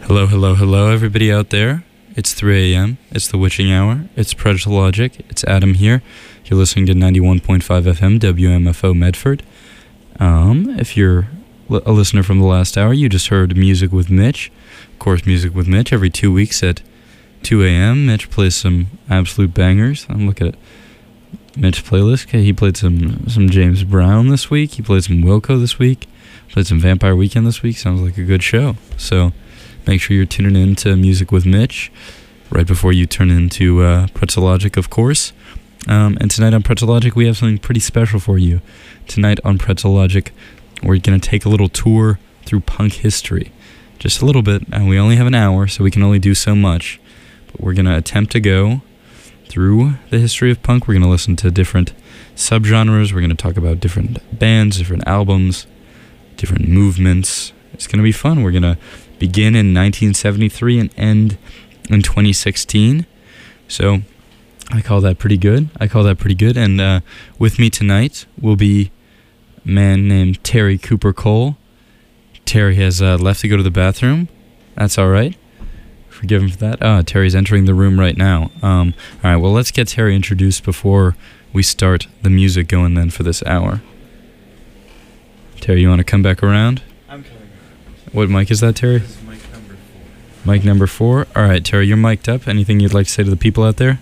Hello, hello, hello, everybody out there. It's 3 a.m. It's the witching hour. It's Prejudiced Logic. It's Adam here. You're listening to 91.5 FM WMFO Medford. If you're a listener from the last hour, you just heard Music with Mitch. Of course, Music with Mitch every 2 weeks at 2 a.m. Mitch plays some absolute bangers. I'm looking at Mitch's playlist. He played some James Brown this week. He played some Wilco this week. Played some Vampire Weekend this week. Sounds like a good show. So make sure you're tuning in to Music with Mitch right before you turn into Prejudiced Logic, of course. And tonight on Prejudiced Logic, we have something pretty special for you. Tonight on Prejudiced Logic, we're going to take a little tour through punk history. Just a little bit, and we only have an hour, so we can only do so much. But we're going to attempt to go through the history of punk. We're going to listen to different subgenres. We're going to talk about different bands, different albums, different movements. It's going to be fun. We're going to begin in 1973 and end in 2016. So I call that pretty good. And with me tonight will be a man named Terry Cooper Cole. Terry has left to go to the bathroom. That's all right. Forgive him for that. Terry's entering the room right now. All right, well, let's get Terry introduced before we start the music going then for this hour. Terry, you want to come back around? I'm coming around. What mic is that, Terry? This is mic number 4. Mic number 4. All right, Terry, you're mic'd up. Anything you'd like to say to the people out there?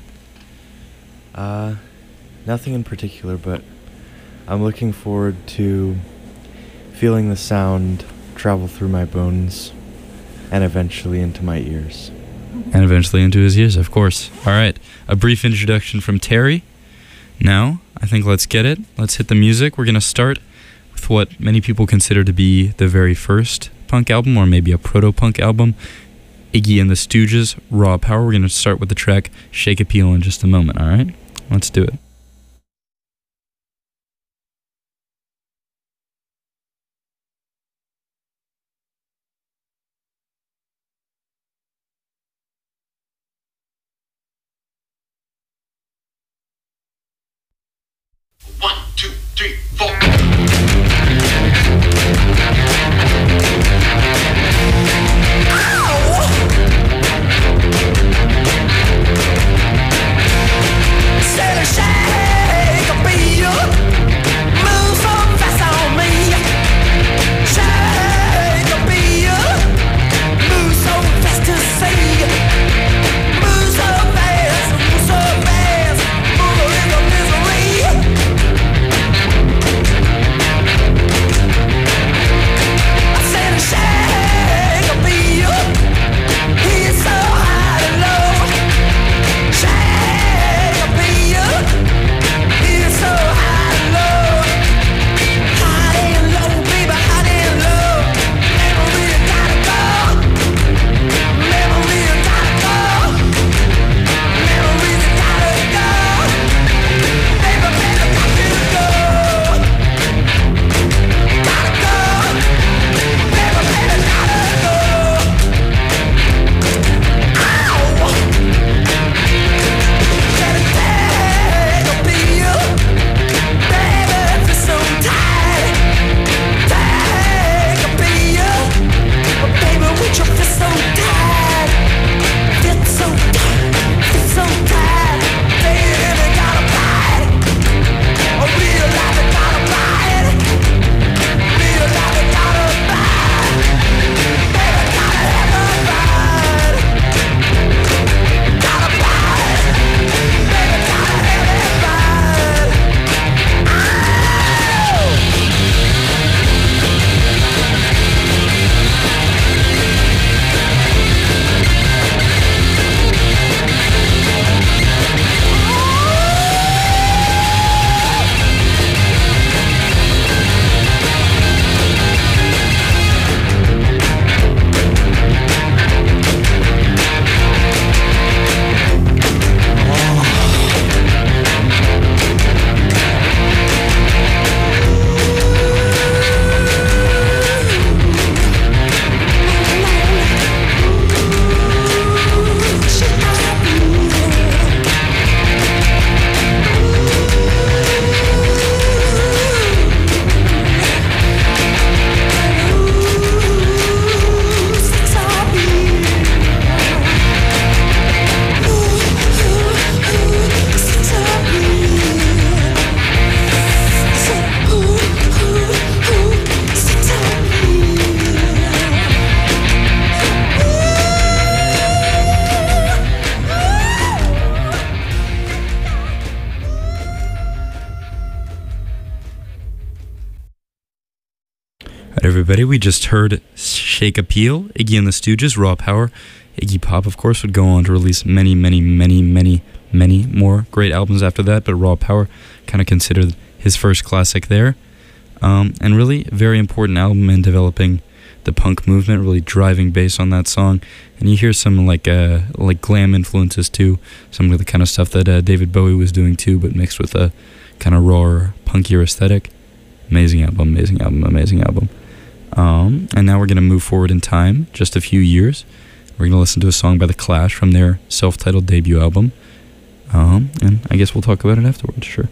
Nothing in particular, but I'm looking forward to feeling the sound travel through my bones and eventually into my ears. And eventually into his ears, of course. All right, a brief introduction from Terry. Now, I think let's get it. Let's hit the music. We're going to start with what many people consider to be the very first punk album, or maybe a proto-punk album, Iggy and the Stooges, Raw Power. We're going to start with the track Shake a Peel in just a moment, all right? Let's do it. One, two, three, four. Sailor shake a peel, move so fast on me. Shake a peel, move so fast to see. Move so fast, move in the misery. Alright, everybody, we just heard Shake a Peel, Iggy and the Stooges, Raw Power. Iggy Pop, of course, would go on to release many more great albums after that, but Raw Power kind of considered his first classic there. And really, very important album in developing the punk movement, really driving bass on that song. And you hear some like glam influences too, some of the kind of stuff that David Bowie was doing too, but mixed with a kind of raw, punkier aesthetic. Amazing album. And now we're going to move forward in time, just a few years. We're going to listen to a song by The Clash from their self-titled debut album. And I guess we'll talk about it afterwards, sure.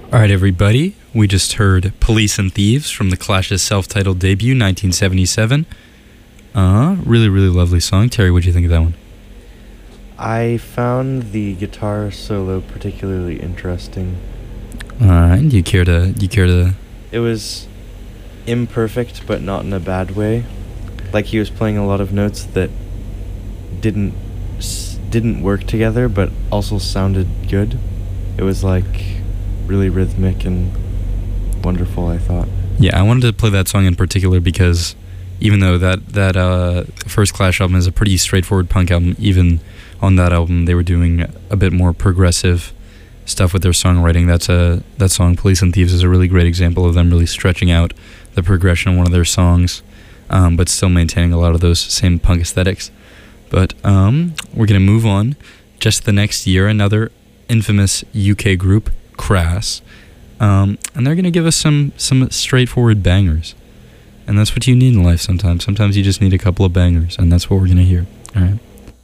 Alright, everybody, we just heard Police and Thieves from the Clash's self-titled debut, 1977. Really, really lovely song. Terry, what'd you think of that one? I found the guitar solo particularly interesting. Alright, do you care to... It was imperfect, but not in a bad way. Like he was playing a lot of notes that didn't work together, but also sounded good. It was like really rhythmic and wonderful, I thought. Yeah, I wanted to play that song in particular because even though that first Clash album is a pretty straightforward punk album, even on that album they were doing a bit more progressive stuff with their songwriting. That song Police and Thieves is a really great example of them really stretching out the progression of one of their songs, but still maintaining a lot of those same punk aesthetics. But we're gonna move on. Just the next year, another infamous UK group, Crass, and they're gonna give us some straightforward bangers, and that's what you need in life sometimes. Sometimes you just need a couple of bangers, and that's what we're gonna hear. All right.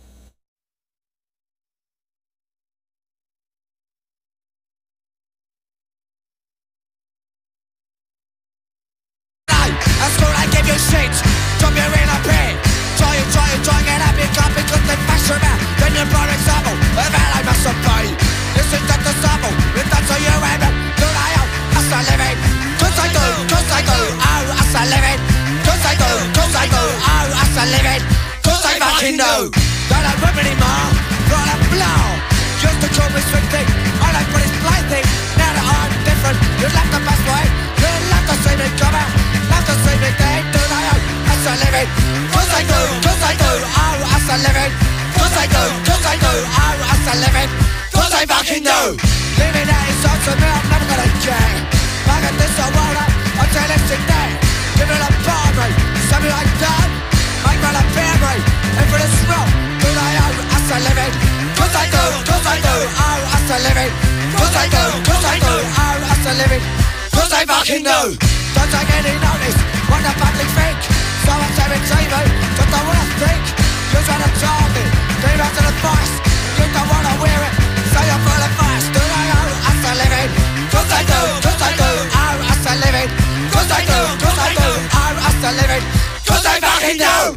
At school I give you shit, drop you in a pit. Try and get up, you can't because they bash your man. Then you for example, well I must obey. This is just a sample, if that's how you aim it. Do I owe, as I live it. Cause I do, oh, as I live it. Cause I do, oh, as I live it. Cause I fucking know that I'm ripping him off, from a blow. Used to call me sweet thing, I like put his blind thing. Now that I'm different, you left the best way. You left to see me come out, left to see me dead. Do I owe, as I live it. Cause I do, oh, as I live it. Cause I do, oh, as I live it. Cause I fucking know. Living out is on to me, I'm never gonna change. Back at this world up, until it's in there. Give it a bar me, send me like that. Make me a beer me, and for this rock. Do I owe, as I live it. Cause I do, oh, as I live it. Cause I do, oh, as I live it. Cause I fucking know. Don't take any notice, what the public think. So I'm saving TV, just don't wanna think. You try to tell me, give out an advice. You don't wanna wear it, so you're full of vice. Do I owe, as I live it. Cause I do, oh, as I live it. Cause I do, oh, as I live it. Cause I fucking know.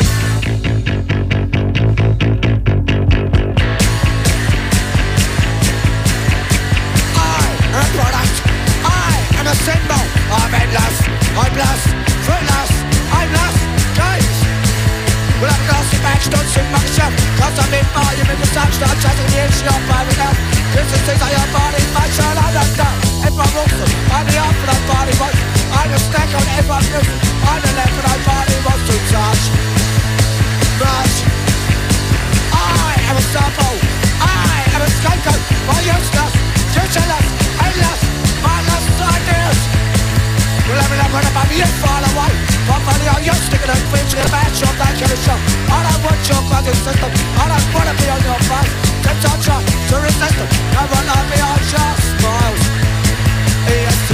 A product, I am a symbol. I'm endless, I'm lost, fruitless, I'm lost, guys. Well, I'm lost in back, don't sing myself. Cause I'm in volume in the sun, start chatting the issue of my enough. This is things I your body, my soul, I don't know. Everyone wants them, I'm the arm for that body wants. I'm a snack on everyone's roof. I'm the left for that body wants to touch. Rush. I am a sample, I am a scapegoat. For useless, useless, endless, mindless ideas. Well, let me know when I'm you fall away. But funny how you're sticking and preaching a bad shop, that kind of show. I don't want your fucking system. I don't wanna be on your face. Temptation to resist them. Never let me on your smiles. EST.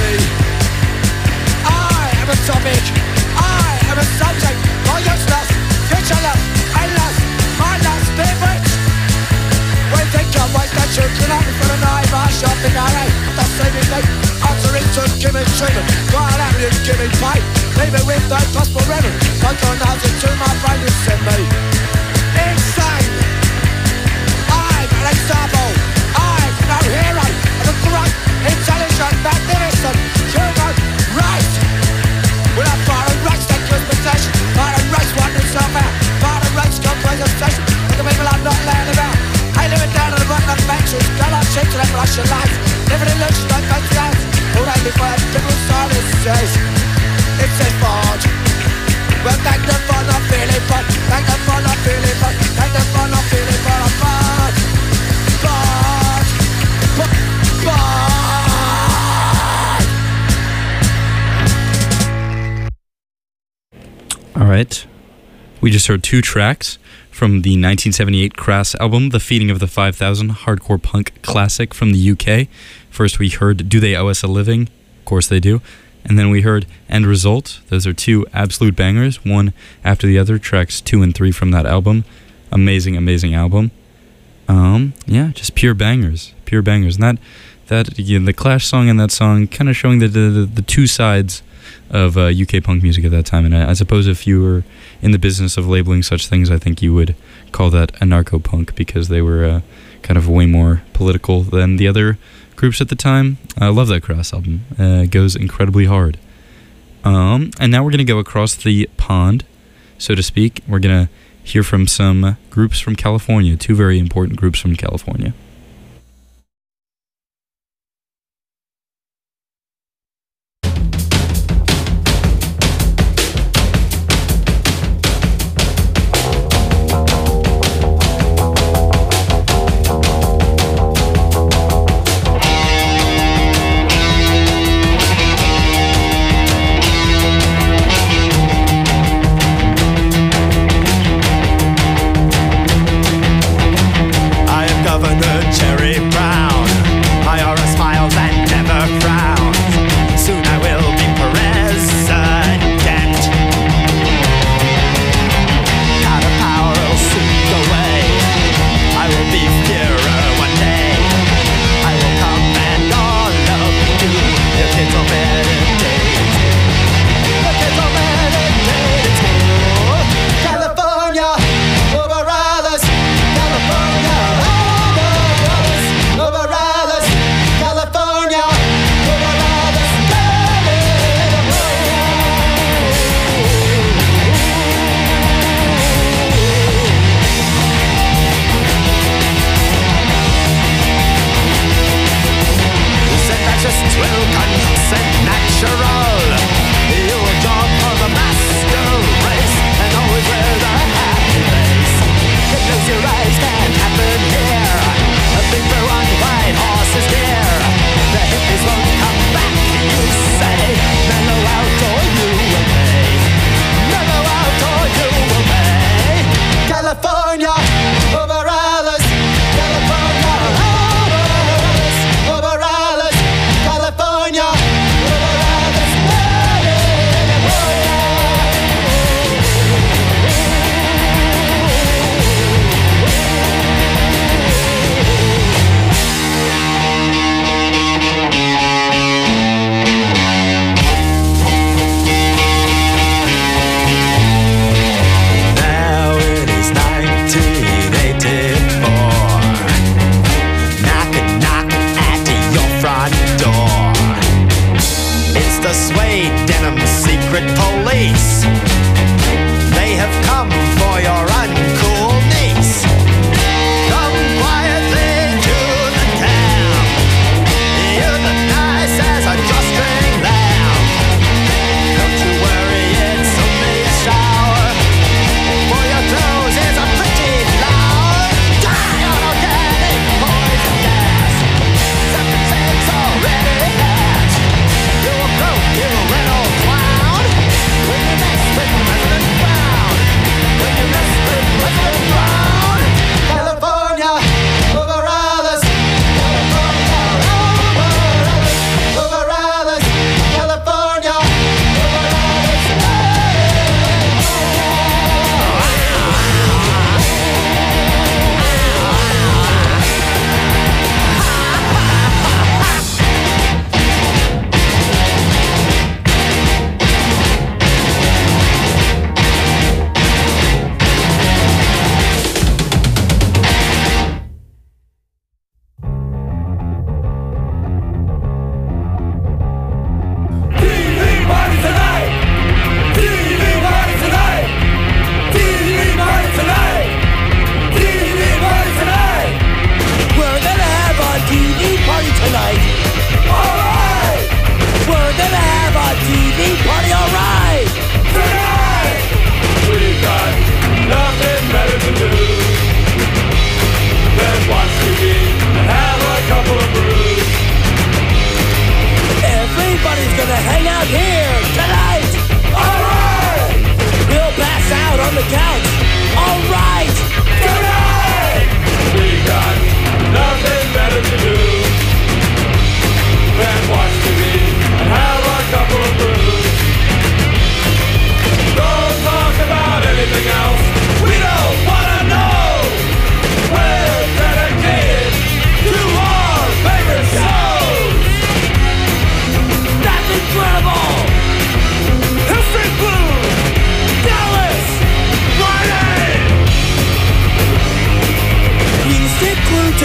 I am a topic. I am a subject. For useless, futureless, endless, mindless, different. We think you're waste that you can have me for the night. My shopping alley. That's saving me. Answering to give me treatment. Go on out and give me pay. Leave it with no possible remedy. Don't go nothing to my brain you send me. Insane. I'm an example. I'm no hero. I'm a great, intelligent, magnificent human right. Well, I'm part of race that gives possession. Part of race wanting itself out. Part of race got presentation. Look at people I'm not laying about. I living down on the bottom of benches. Go on, shit to them, rush your life. Living in illusion, don't face the eyes. All they before I people silence says it's a fart. Well, thank them for not feeling fun. Thank them for not feeling fun. Thank them for not feeling fun. I'm fart. All right. We just heard two tracks from the 1978 Crass album, The Feeding of the 5000, hardcore punk classic from the UK. First we heard Do They Owe Us a Living? Of course they do. And then we heard End Result. Those are two absolute bangers, one after the other, tracks 2 and 3 from that album. Amazing, amazing album. Yeah, just pure bangers. And that the Clash song and that song kind of showing the two sides of UK punk music at that time. And I suppose if you were in the business of labeling such things, I think you would call that anarcho-punk, because they were kind of way more political than the other groups at the time. I love that Crass album. It goes incredibly hard. And now we're going to go across the pond, so to speak. We're going to hear from some groups from California, two very important groups from California. Governor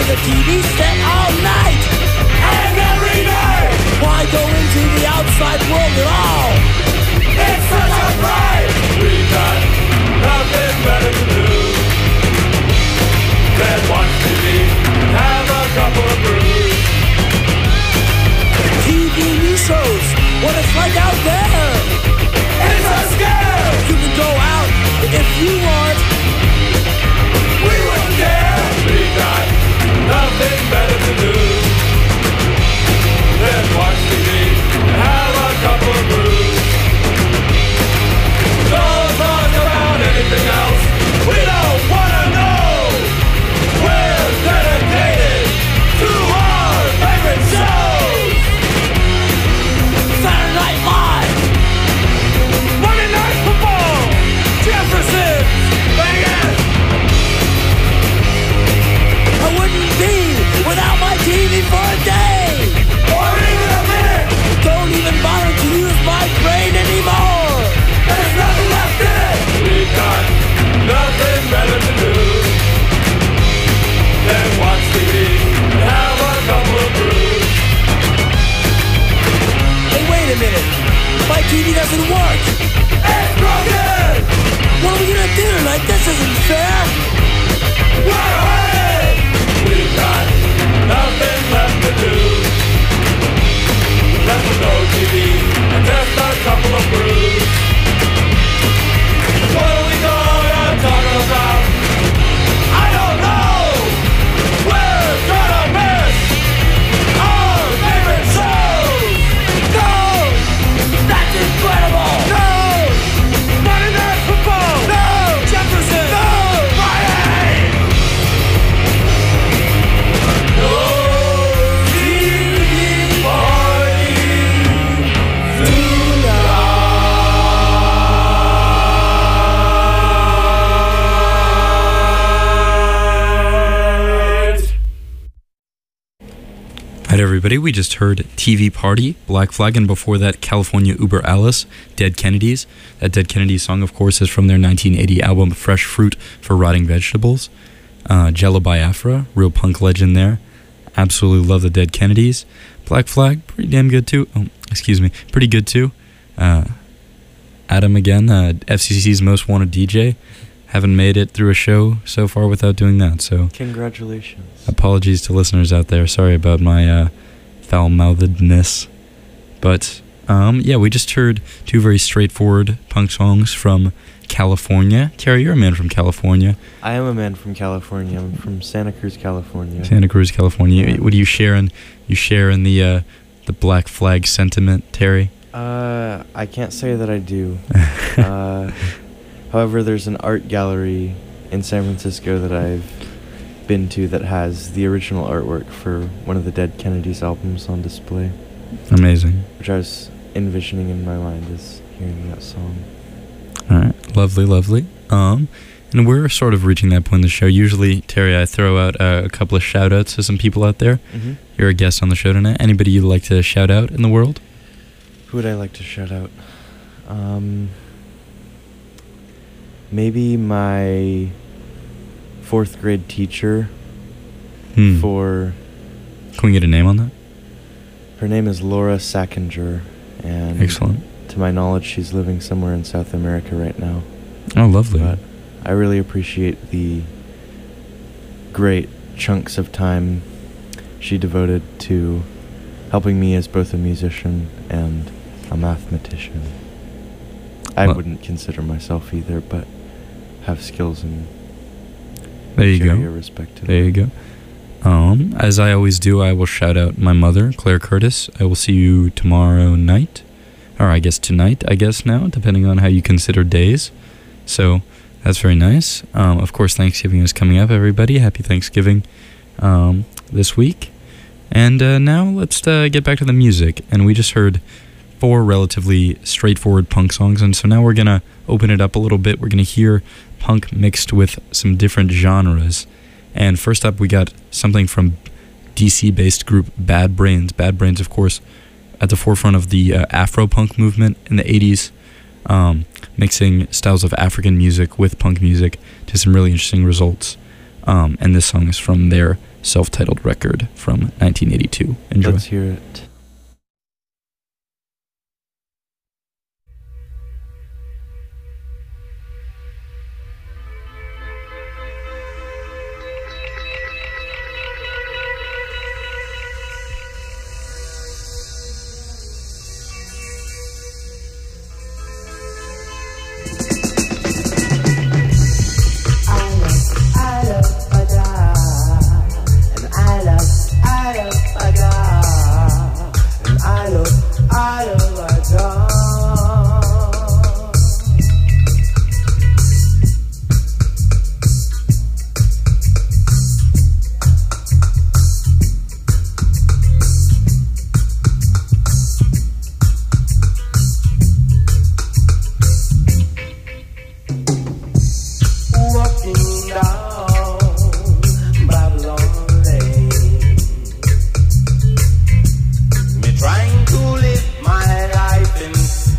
the TV set all night and every day. Why go into the outside world at all? It's such a fright. We got nothing better to do than watch TV and have a couple of brews. TV news shows what it's like out there. It's a scare. You can go out if you want. We wouldn't care. We got nothing better to do than watch TV and have a couple of brews. Don't talk about anything else. We don't wanna know. We're dedicated to our favorite shows. Saturday Night Live, Monday Night Football, Jefferson, Vegas. I wouldn't be without my TV for a day, or even a minute. Don't even bother to use my brain anymore. There's nothing left in it. We got nothing better to do than watch TV and have a couple of brews. Hey, wait a minute. My TV doesn't work. It's broken. What are we gonna do tonight? This isn't fair. We're hurting. We've got nothing left to do. Left with no TV and just a couple of brews. What are we gonna talk about? I don't know. We're gonna miss our favorite shows. No, that's incredible. No, Monday Night Football. No, Jefferson. No, Friday. No TV party tonight. Alright, everybody, we just heard TV Party, Black Flag, and before that, California Uber Alice, Dead Kennedys. That Dead Kennedys song, of course, is from their 1980 album Fresh Fruit for Rotting Vegetables. Jello Biafra, real punk legend there. Absolutely love the Dead Kennedys. Black Flag, pretty damn good too. Oh, excuse me, pretty good too. Adam again, FCC's Most Wanted DJ. Haven't made it through a show so far without doing that, so Congratulations. apologies to listeners out there. Sorry about my foul-mouthedness. But, yeah, we just heard two very straightforward punk songs from California. Terry, you're a man from California. I am a man from California. I'm from Santa Cruz, California. Santa Cruz, California. Yeah. What do you share in? You share in the Black Flag sentiment, Terry? I can't say that I do. However, there's an art gallery in San Francisco that I've been to that has the original artwork for one of the Dead Kennedys albums on display, Amazing. which I was envisioning in my mind as hearing that song. All right, lovely, lovely. And we're sort of reaching that point in the show. Usually, Terry, I throw out a couple of shout-outs to some people out there. Mm-hmm. You're a guest on the show tonight. Anybody you'd like to shout out in the world? Who would I like to shout out? Maybe my 4th grade teacher for... Can we get a name on that? Her name is Laura Sackinger, and Excellent. to my knowledge, she's living somewhere in South America right now. Oh, lovely. But I really appreciate the great chunks of time she devoted to helping me as both a musician and a mathematician. I Well- wouldn't consider myself either, but have skills in There you which area go. respectively. There you go. As I always do, I will shout out my mother, Claire Curtis. I will see you tomorrow night. Or I guess tonight, now, depending on how you consider days. So that's very nice. Of course, Thanksgiving is coming up, everybody. Happy Thanksgiving this week. And now let's get back to the music. And we just heard 4 relatively straightforward punk songs. And so now we're going to open it up a little bit. We're going to hear punk mixed with some different genres. And first up, we got something from DC-based group Bad Brains. Bad Brains, of course, at the forefront of the Afro-punk movement in the 80s, mixing styles of African music with punk music to some really interesting results. And this song is from their self-titled record from 1982. Enjoy. Let's hear it. Trying to live my life in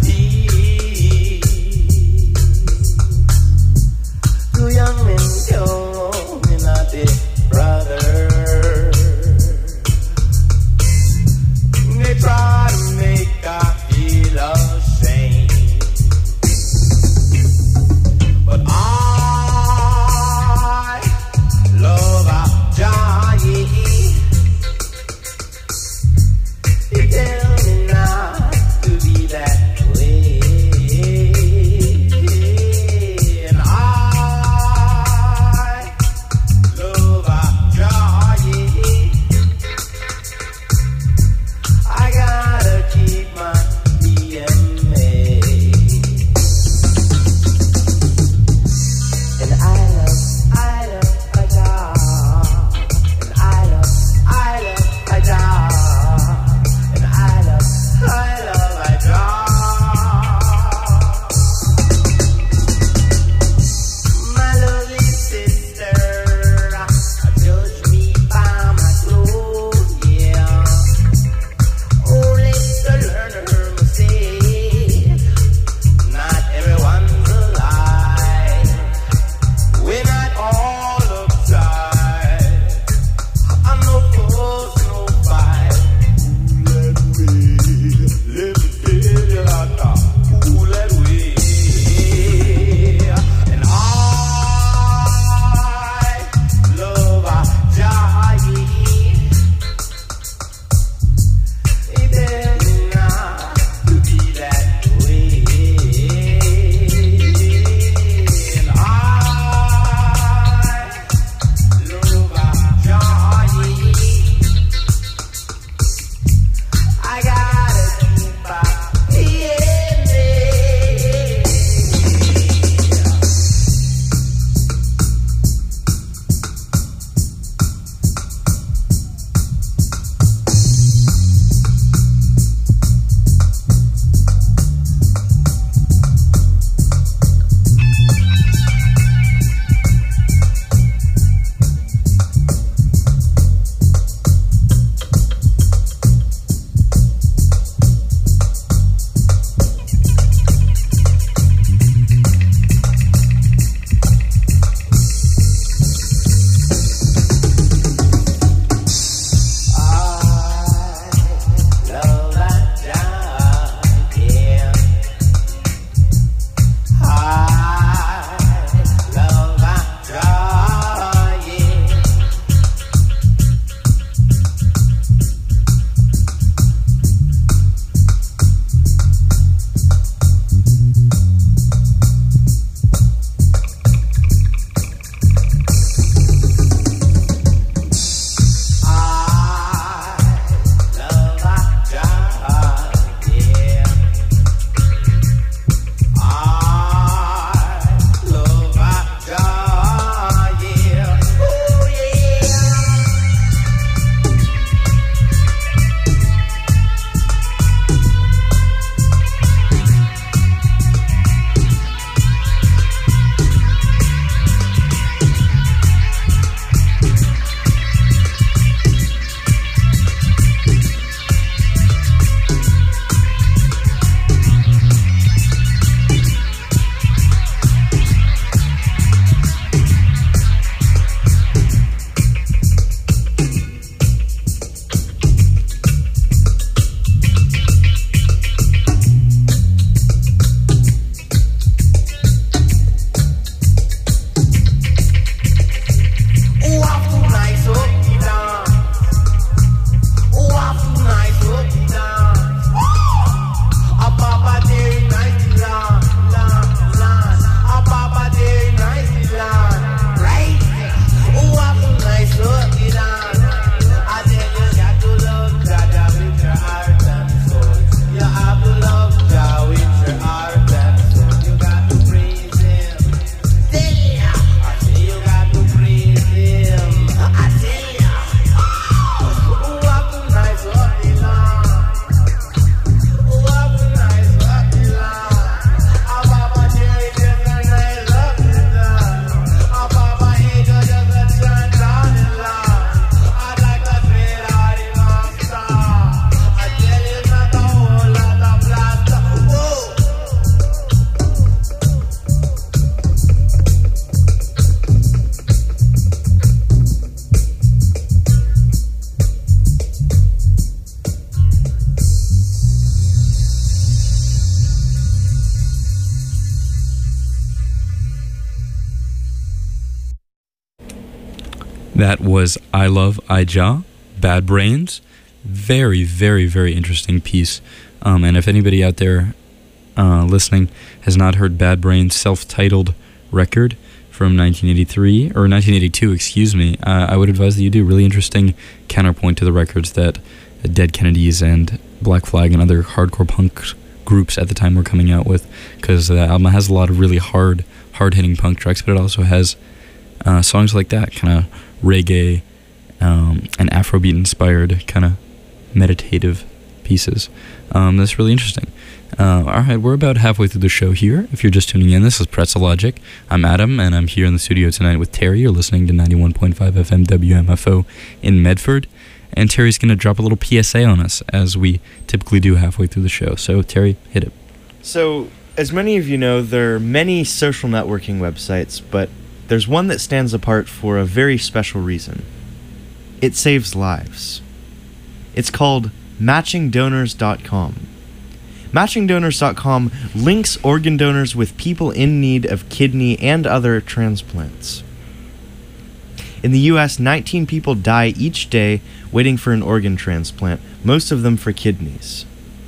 That was I Love Ija, Bad Brains. Very, very, very interesting piece. And if anybody out there listening has not heard Bad Brains' self-titled record from 1983, or 1982, excuse me, I would advise that you do. Really interesting counterpoint to the records that Dead Kennedys and Black Flag and other hardcore punk groups at the time were coming out with, because the album has a lot of really hard-hitting punk tracks, but it also has songs like that, kind of reggae and Afrobeat-inspired, kind of meditative pieces. That's really interesting. Alright, we're about halfway through the show here. If you're just tuning in, this is Pretzel Logic. I'm Adam, and I'm here in the studio tonight with Terry. You're listening to 91.5 FM WMFO in Medford. And Terry's going to drop a little PSA on us, as we typically do halfway through the show. So, Terry, hit it. So, as many of you know, there are many social networking websites, but there's one that stands apart for a very special reason. It saves lives. It's called MatchingDonors.com. MatchingDonors.com links organ donors with people in need of kidney and other transplants. In the U.S., 19 people die each day waiting for an organ transplant, most of them for kidneys.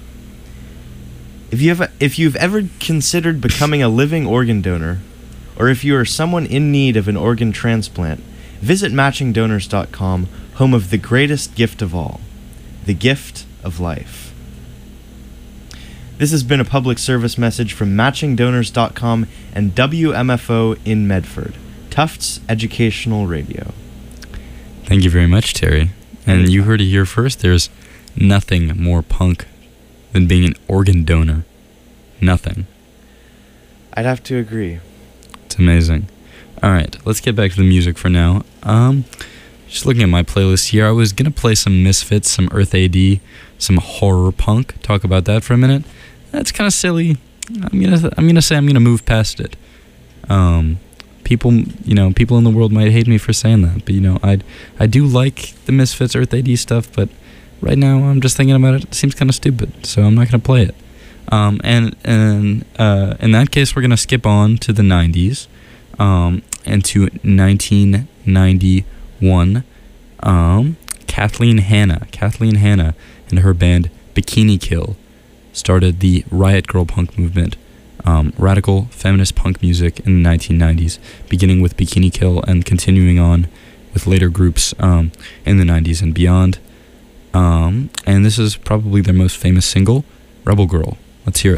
If you've ever considered becoming a living organ donor, or if you are someone in need of an organ transplant, visit MatchingDonors.com, home of the greatest gift of all, the gift of life. This has been a public service message from MatchingDonors.com and WMFO in Medford, Tufts Educational Radio. Thank you very much, Terry. And you heard it here first. There's nothing more punk than being an organ donor. Nothing. I'd have to agree. It's amazing. Alright, let's get back to the music for now. Just looking at my playlist here, I was going to play some Misfits, some Earth AD, some horror punk. Talk about that for a minute. That's kind of silly. I'm gonna say I'm gonna move past it. People in the world might hate me for saying that, but I do like the Misfits, Earth AD stuff, but right now I'm just thinking about it. It seems kind of stupid, so I'm not gonna play it. And in that case, we're gonna skip on to the 90s, and to 1991. Kathleen Hanna and her band Bikini Kill started the Riot Grrrl punk movement, radical feminist punk music in the 1990s, beginning with Bikini Kill and continuing on with later groups in the 90s and beyond. And this is probably their most famous single, Rebel Girl. Let's hear it.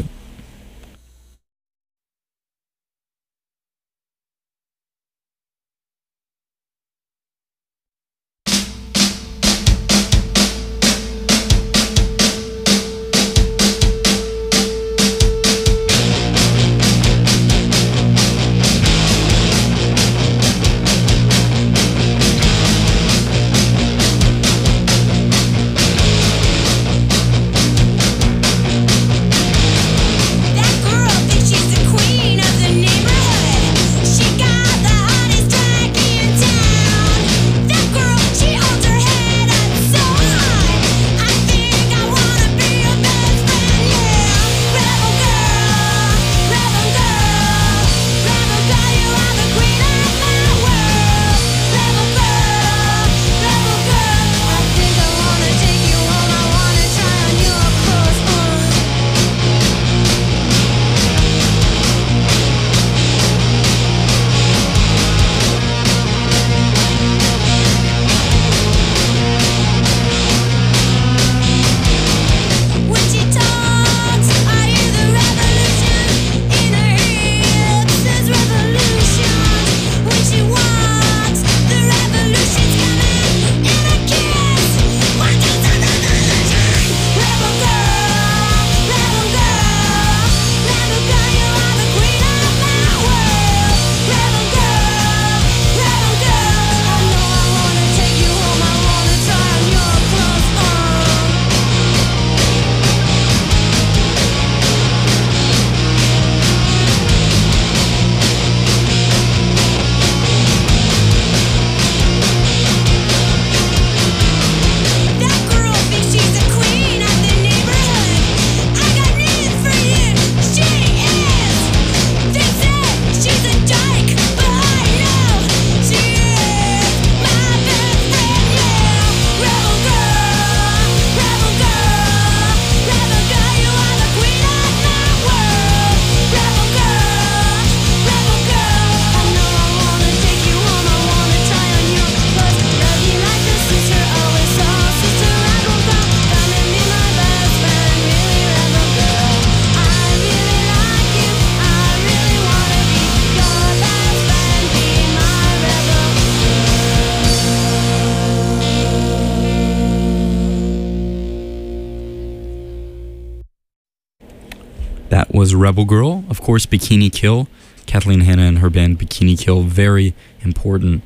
That was Rebel Girl. Of course, Bikini Kill. Kathleen Hanna and her band Bikini Kill, very important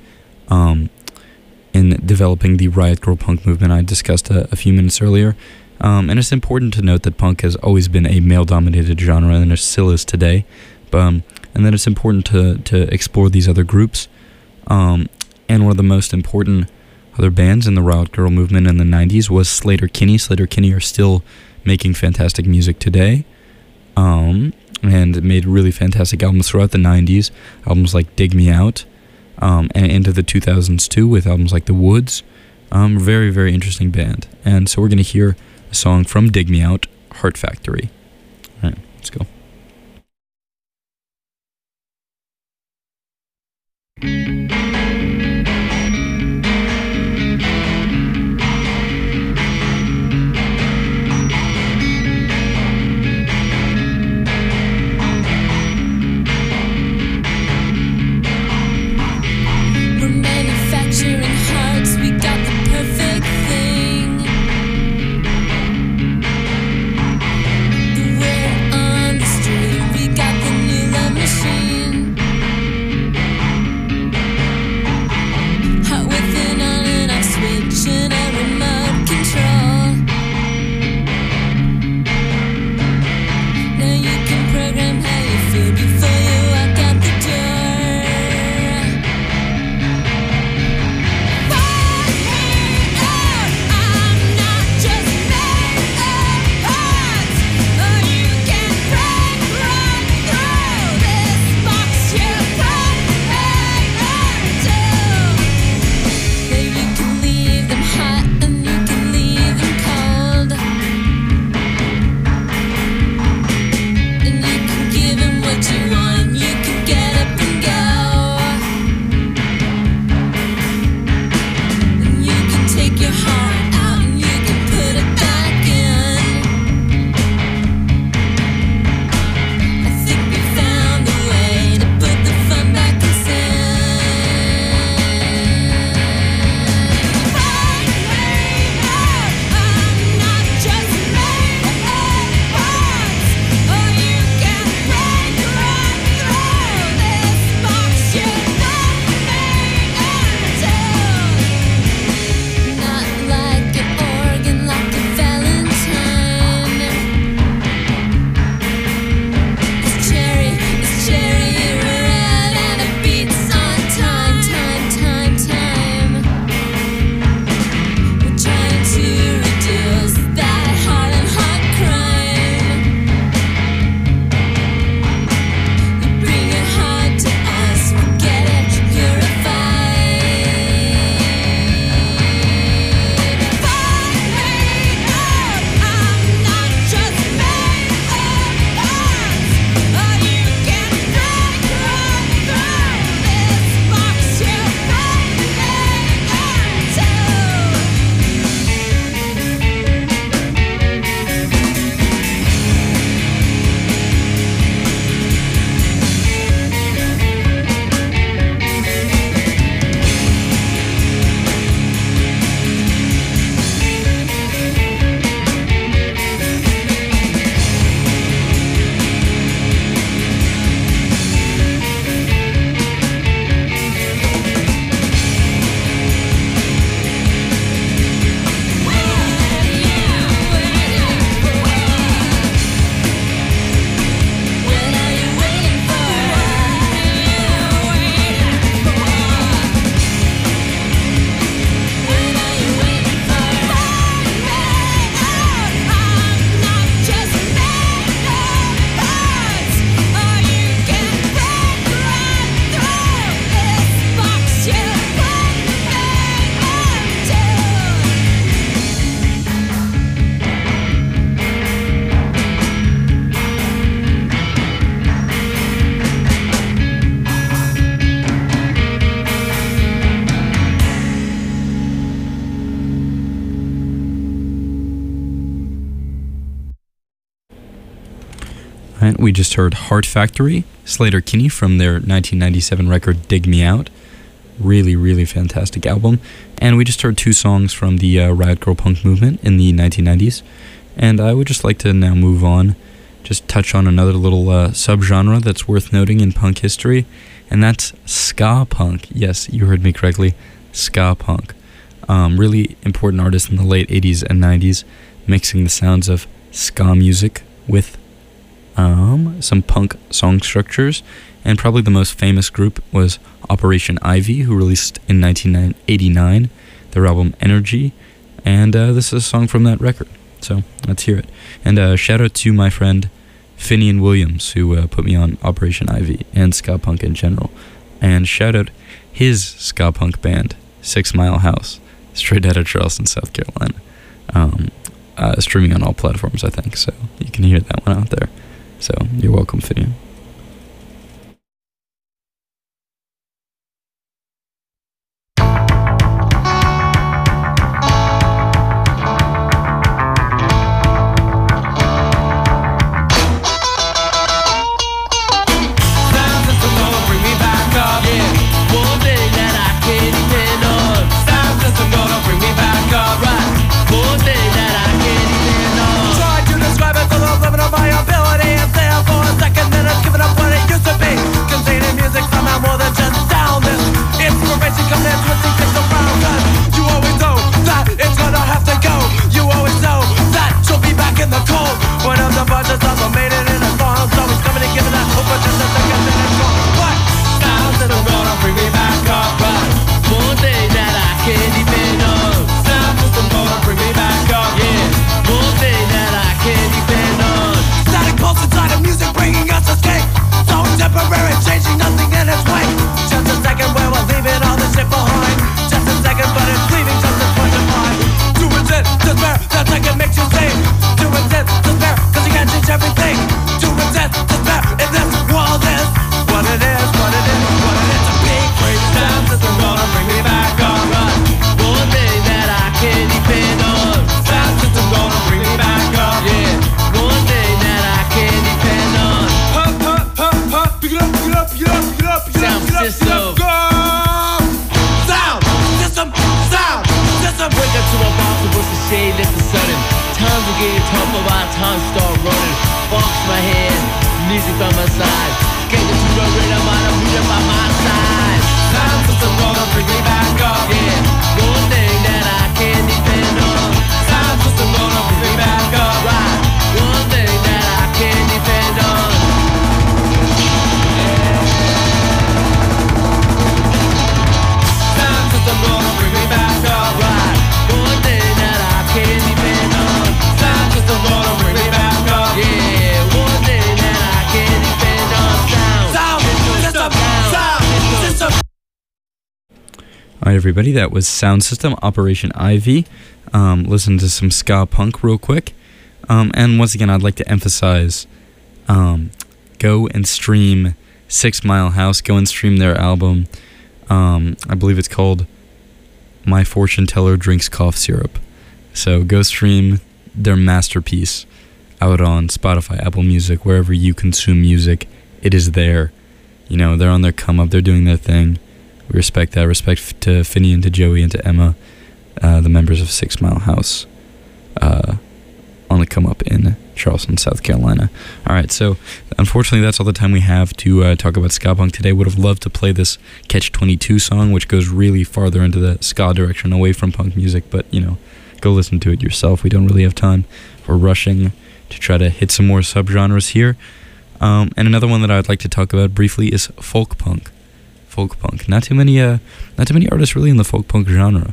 in developing the Riot Grrrl punk movement I discussed a few minutes earlier. And it's important to note that punk has always been a male-dominated genre, and it still is today. And that it's important to explore these other groups. And one of the most important other bands in the Riot Grrrl movement in the 90s was Sleater-Kinney. Sleater-Kinney are still making fantastic music today. And made really fantastic albums throughout the 90s. Albums like Dig Me Out, and into the 2000s too, with albums like The Woods. Very, very interesting band. And so we're going to hear a song from Dig Me Out, Heart Factory. All right, let's go. Right, we just heard Heart Factory, Sleater-Kinney from their 1997 record Dig Me Out. Really, really fantastic album. And we just heard two songs from the Riot Grrrl punk movement in the 1990s. And I would just like to now move on just touch on another little subgenre that's worth noting in punk history, and that's ska punk. Yes, you heard me correctly, ska punk. Really important artist in the late 80s and 90s, mixing the sounds of ska music with some punk song structures, and probably the most famous group was Operation Ivy, who released in 1989 their album Energy, and this is a song from that record, so let's hear it. And shout out to my friend Finian Williams, who put me on Operation Ivy and ska punk in general, and shout out his ska punk band, 6 Mile House, straight out of Charleston, South Carolina. Streaming on all platforms, I think, so you can hear that one out there. So you're welcome, Finian. Alright, everybody, that was Sound System, Operation Ivy. Listen to some ska punk real quick. And once again, I'd like to emphasize, go and stream 6 Mile House. Go and stream their album. I believe it's called My Fortune Teller Drinks Cough Syrup. So go stream their masterpiece out on Spotify, Apple Music, wherever you consume music. It is there. You know, they're on their come up. They're doing their thing. We respect that. Respect to Finney and to Joey and to Emma, the members of 6 Mile House, on the come up in Charleston, South Carolina. All right, so unfortunately that's all the time we have to talk about ska punk today. Would have loved to play this Catch-22 song, which goes really farther into the ska direction, away from punk music, but, you know, go listen to it yourself. We don't really have time. We're rushing to try to hit some more subgenres here. And another one that I'd like to talk about briefly is folk punk. Folk punk. Not too many artists really in the folk punk genre.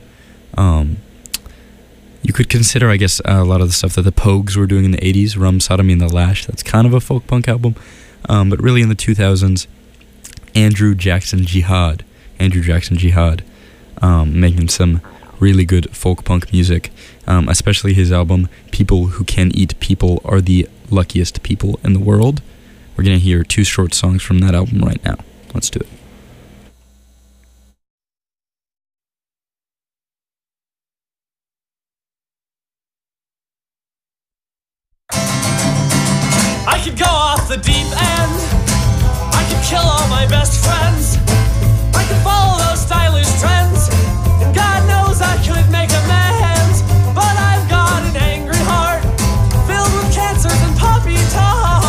You could consider, I guess, a lot of the stuff that the Pogues were doing in the 80s, Rum, Sodomy, and the Lash. That's kind of a folk punk album. But really in the 2000s, Andrew Jackson Jihad, making some really good folk punk music, especially his album, People Who Can Eat People Are the Luckiest People in the World. We're going to hear 2 short songs from that album right now. Let's do it. I could go off the deep end. I could kill all my best friends. I could follow those stylish trends. And God knows I could make amends. But I've got an angry heart filled with cancers and puppy talk.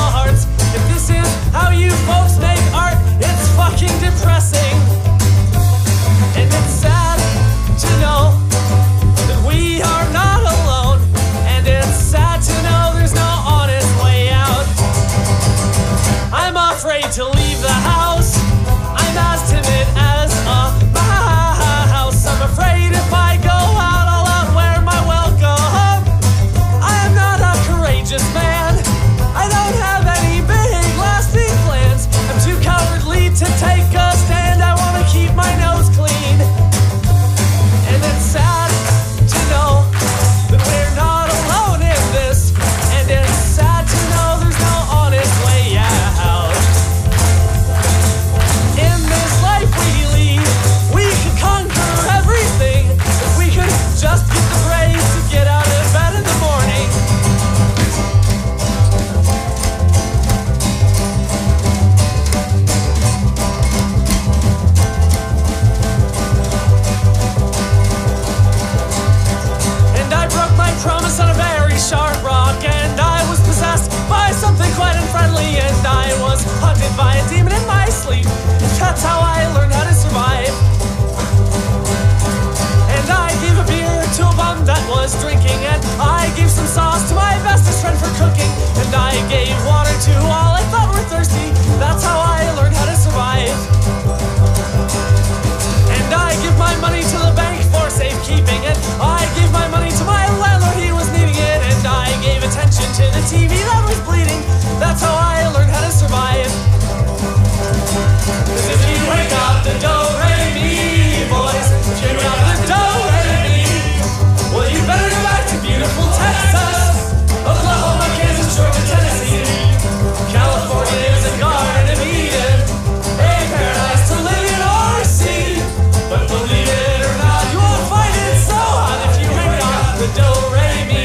eyes bleeding. That's how I learned how to survive. 'Cause if you ain't got the do-re-mi, boys, if you got the do-re-mi, well, you better go back to beautiful Texas, Oklahoma, Kansas, Georgia, Tennessee. California is a garden of Eden, a paradise to live in or see. But believe it or not, you won't find it so hot if you ain't got the do-re-mi.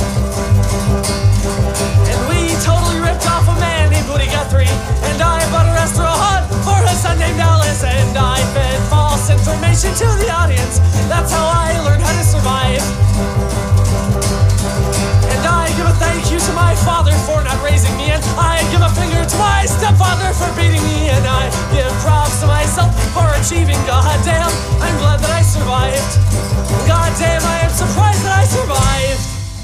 And we totally ripped off a man named Woody Guthrie, and I bought a restaurant for his son named Alice, and I fed false information to the audience. That's how I learned how to survive. And I give a thank you to my father for not raising me, and I give a finger to my stepfather for beating me, and I give props to myself for achieving. Goddamn, I'm glad that I survived. Goddamn, I am surprised that I survived.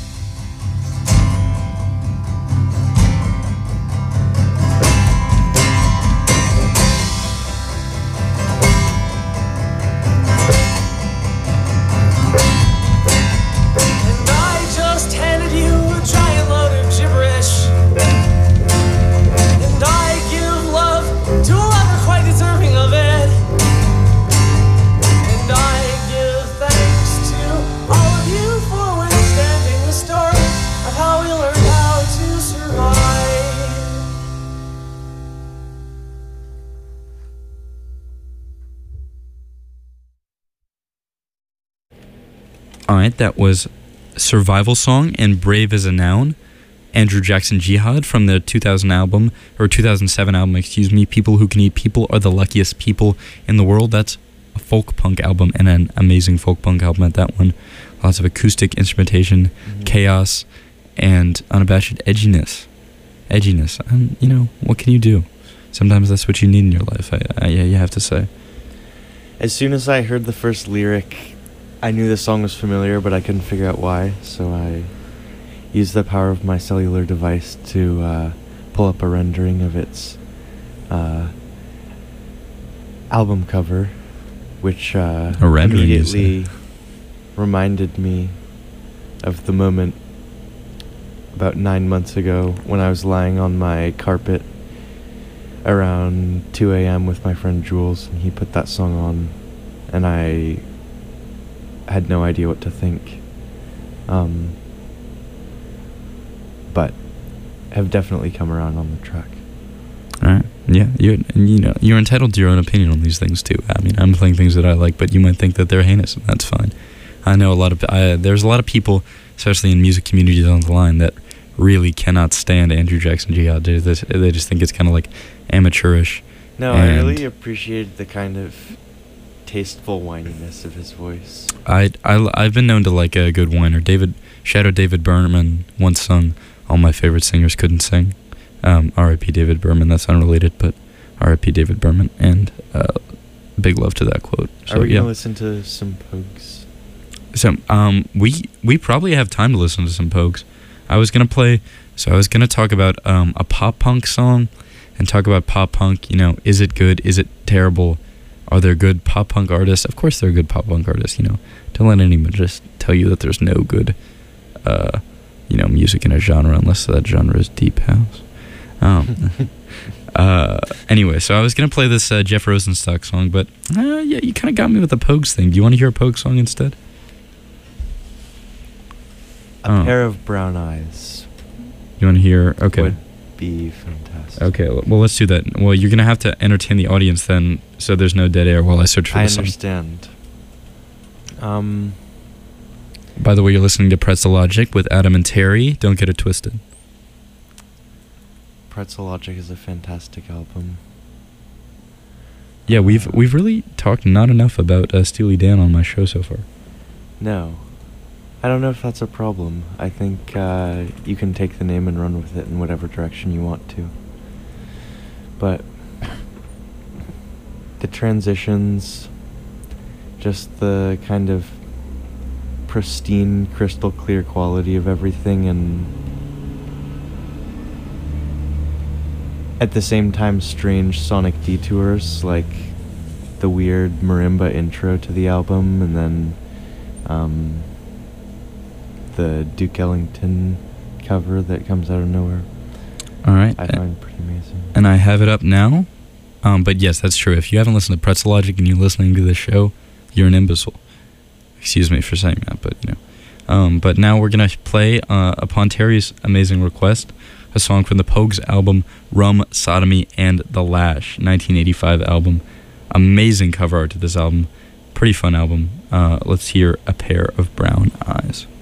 And I just handed you a giant load of gibberish. And I give love to a lover quite deserving of it. And I give thanks to all of you for withstanding the story of how we learned how to survive. Alright, that was Survival Song and Brave as a Noun, Andrew Jackson Jihad from the 2007 album, excuse me, People Who Can Eat People Are the Luckiest People in the World. That's a folk punk album, and an amazing folk punk album at that one. Lots of acoustic instrumentation, chaos, and unabashed edginess. And, you know, what can you do? Sometimes that's what you need in your life, you have to say. As soon as I heard the first lyric, I knew the song was familiar, but I couldn't figure out why, so I used the power of my cellular device to pull up a rendering of its album cover, which immediately reminded me of the moment about 9 months ago when I was lying on my carpet around 2 a.m. with my friend Jules, and he put that song on, and I had no idea what to think, but have definitely come around on the track. All right, yeah, you're entitled to your own opinion on these things too. I mean, I'm playing things that I like, but you might think that they're heinous, and that's fine. I know there's a lot of people, especially in music communities on the line, that really cannot stand Andrew Jackson Jihad. They just think it's kind of like amateurish. No, I really appreciated the kind of tasteful whininess of his voice. I've been known to like a good whiner. Shadow David Berman once sung "All My Favorite Singers Couldn't Sing." R.I.P. David Berman. That's unrelated, but R.I.P. David Berman, and big love to that quote. So, are we gonna listen to some Pogues? So we probably have time to listen to some Pogues. I was gonna talk about a pop punk song, and talk about pop punk. You know, is it good? Is it terrible? Are there good pop punk artists? Of course there are good pop punk artists, you know. Don't let anyone just tell you that there's no good, music in a genre unless that genre is deep house. Anyway, so I was going to play this Jeff Rosenstock song, but you kind of got me with the Pogues thing. Do you want to hear a Pogue song instead? A Pair of Brown Eyes. You want to hear? Okay. Would be fantastic. Okay, well, let's do that. Well, you're going to have to entertain the audience then, so there's no dead air while I search for the song. I understand. By the way, you're listening to Pretzel Logic with Adam and Terry. Don't get it twisted. Pretzel Logic is a fantastic album. Yeah, we've really talked not enough about Steely Dan on my show so far. No. I don't know if that's a problem. I think you can take the name and run with it in whatever direction you want to. But the transitions, just the kind of pristine, crystal clear quality of everything, and at the same time strange sonic detours, like the weird marimba intro to the album, and then the Duke Ellington cover that comes out of nowhere. All right. I find pretty amazing. And I have it up now. But yes, that's true. If you haven't listened to Pretzel Logic and you're listening to this show, you're an imbecile. Excuse me for saying that, but you know. But now we're gonna play, upon Terry's amazing request, a song from the Pogues album Rum, Sodomy, and the Lash, 1985 album. Amazing cover art to this album. Pretty fun album. Let's hear A Pair of Brown Eyes.